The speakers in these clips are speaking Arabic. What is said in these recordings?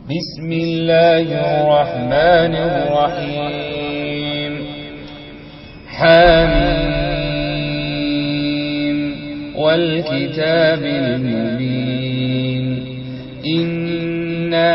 بسم الله الرحمن الرحيم. حميم والكتاب المبين. إنا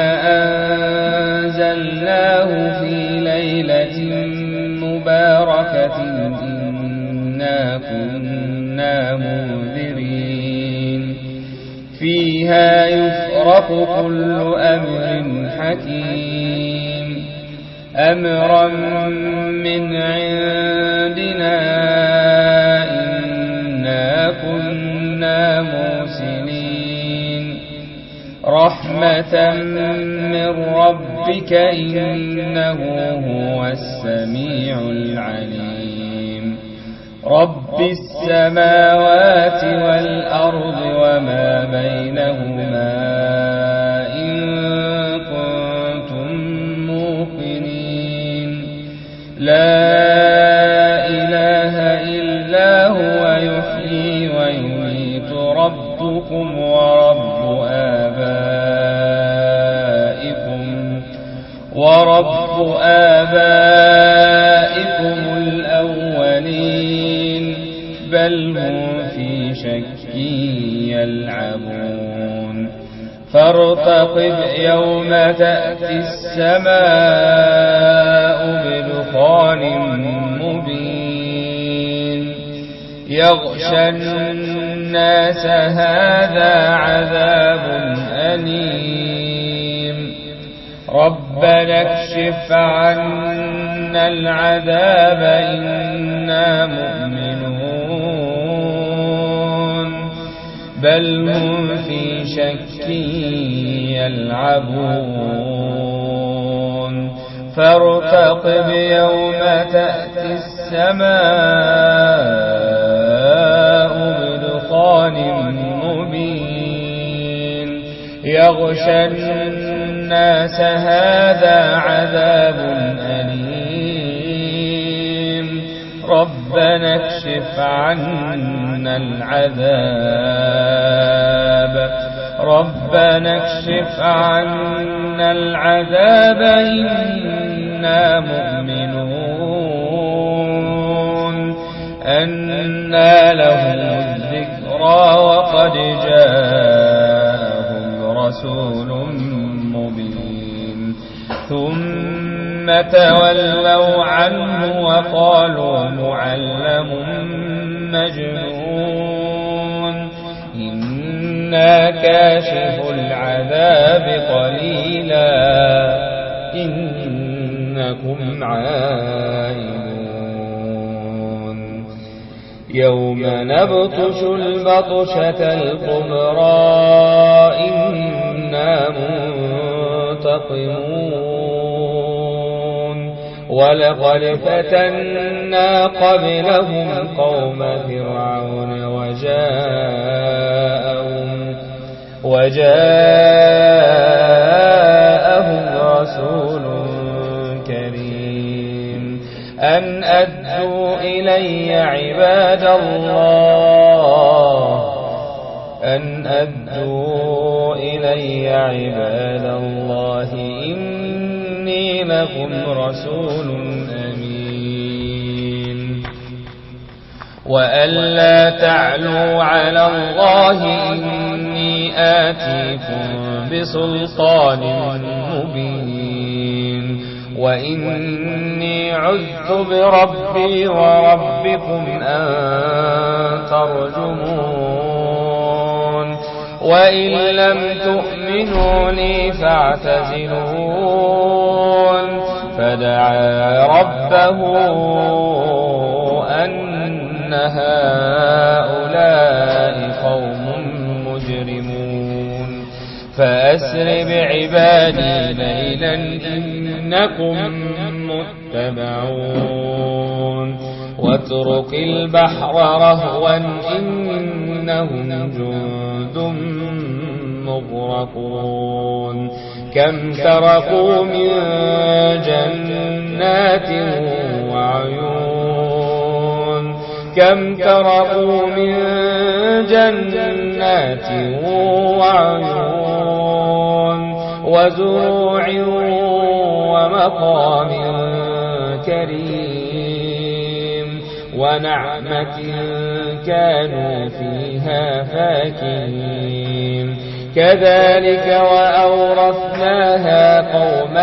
أنزلناه في ليلة مباركة إنا كنا منذرين فيها يفرق كل أمر حكيم أمرا من عندنا إنا كنا مرسلين رحمة من ربك إنه هو السميع العليم. رب السماوات والأرض وما بينهما إن كنتم موقنين. لا إله إلا هو يحيي ويميت ربكم ورب آبائكم الأولين بل هم في شك يلعبون. فارتقب يوم تأتي السماء بدخان مبين يغشى الناس هذا عذاب أليم. ربنا اكشف عنا العذاب إنا مؤمنون بل هم في شك يلعبون. فارتقب يوم تأتي السماء بدخان مبين يغشى الناس هذا عذاب أليم. ربنا اكشف عنا العذاب إنا مؤمنون أنى لهم الذكرى وقد جاءهم رسول مبين. ثم تولوا عنه وقالوا معلم مجنون إنا كاشف العذاب قليلا إنكم عائدون. يوم نبطش البطشة الكبرى إنا منتقمون. ولقد فتنا قبلهم قوم فرعون وجاءهم رسول كريم أن أدوا إلي عباد الله إني لكم رسول أمين. وأن لا تعلوا على الله إني آتيكم بسلطان مبين. وإني عذت بربي وربكم أن ترجمون. وإن لم تؤمنوا لي فاعتزلون. فدعا ربه أن هؤلاء قوم مجرمون. فأسر بعبادي ليلا إنكم متبعون. واترك البحر رهوا إنهم جند مغرقون. كم تركوا من جنات وعيون. كم تركوا من جنات وعيون وزروع ومقام كريم ونعمة كانوا فيها فاكهين كذلك وأورثناها قوما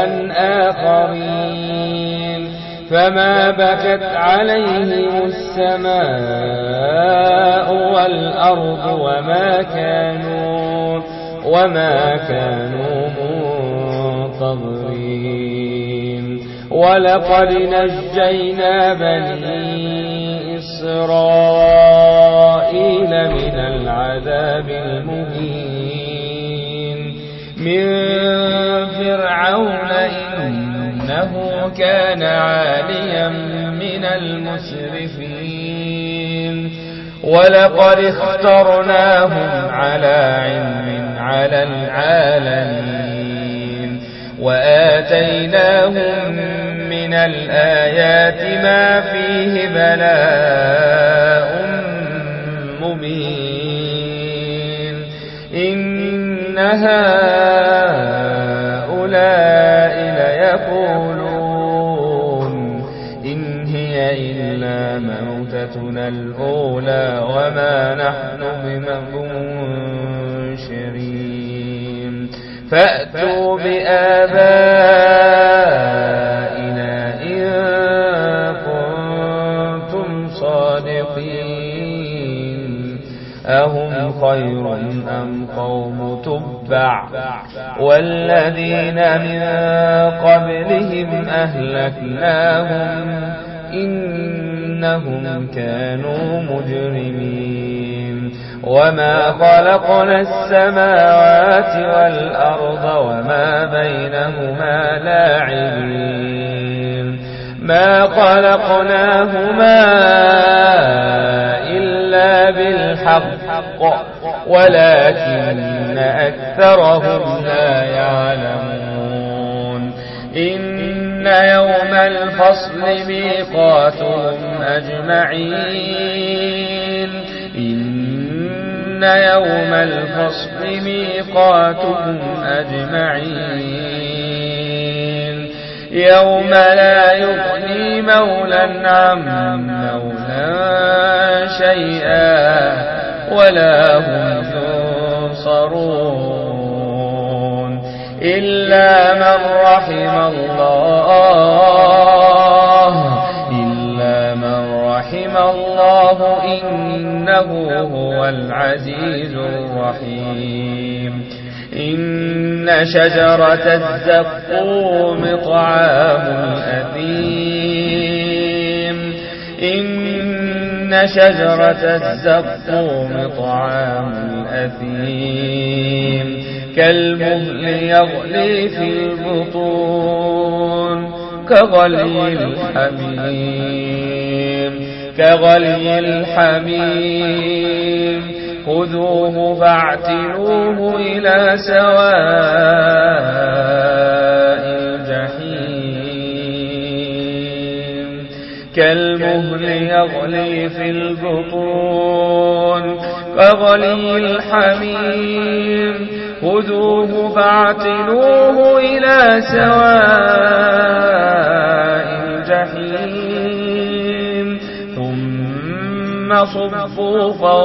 آخرين فما بكت عليهم السماء والأرض وما كانوا منتظرين ولقد نجينا بني إسرائيل من العذاب المهين من فرعون إنه كان عاليا من المسرفين ولقد اخترناهم على علم على العالمين وآتيناهم من الآيات ما فيه بلاء مبين إن هؤلاء ليقولون إن هي إلا موتتنا الأولى وما نحن بمنشرين فأتوا بآبائنا إن كنتم صادقين أهم خير أم قوم تبع والذين من قبلهم أهلكناهم إنهم كانوا مجرمين وما خلقنا السماوات والأرض وما بينهما لاعبين ما خلقناهما إلا بالحق ولكن أكثرهم لا يعلمون إن يوم الفصل ميقاتهم أجمعين إن يوم الفصل ميقاتهم أجمعين يوم لا يغني مولى عن مولى شيئا ولا هم ينصرون إلا من رحم الله إنه هو العزيز الرحيم إن شجرة الزقوم طعام الأثيم إن شجرة الزقوم طعام الأثيم كالمهل يغلي في البطون كغلي الحميم خذوه فاعتلوه إلى سواء الجحيم كالمهل يغلي في البطون كغلي الحميم خذوه فاعتلوه إلى سواء الجحيم ثم صبوا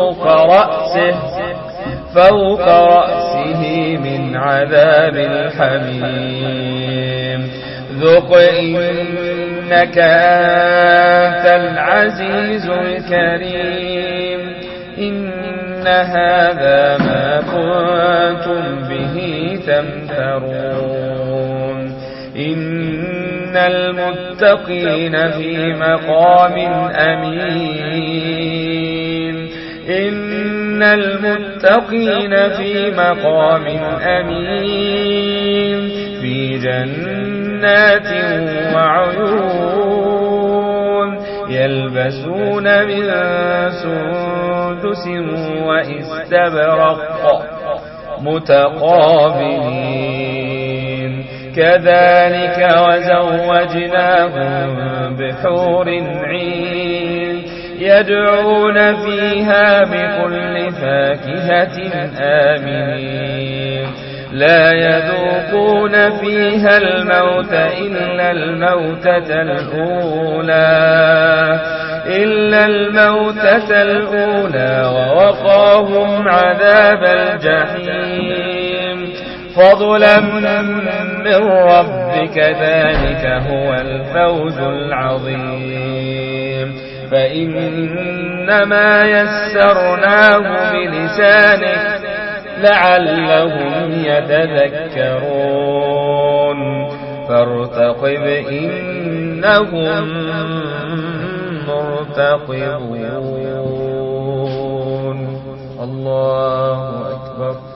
فوق رأسه من عذاب الحميم ذق إنك أنت العزيز الكريم إن هذا ما كنتم به تمترون إن المتقين في مقام أمين إن المتقين في مقام أمين في جنات وعيون يلبسون من سندس وإستبرق متقابلين كذلك وزوجناهم بحور عين يدعون فيها بكل فاكهة آمنين لا يذوقون فيها الموت إلا الموتة الأولى ووقاهم عذاب الجحيم فضلا من ربك ذلك هو الفوز العظيم فإنما يسرناه بلسانك لعلهم يتذكرون فارتقب إنهم مرتقبون الله أكبر.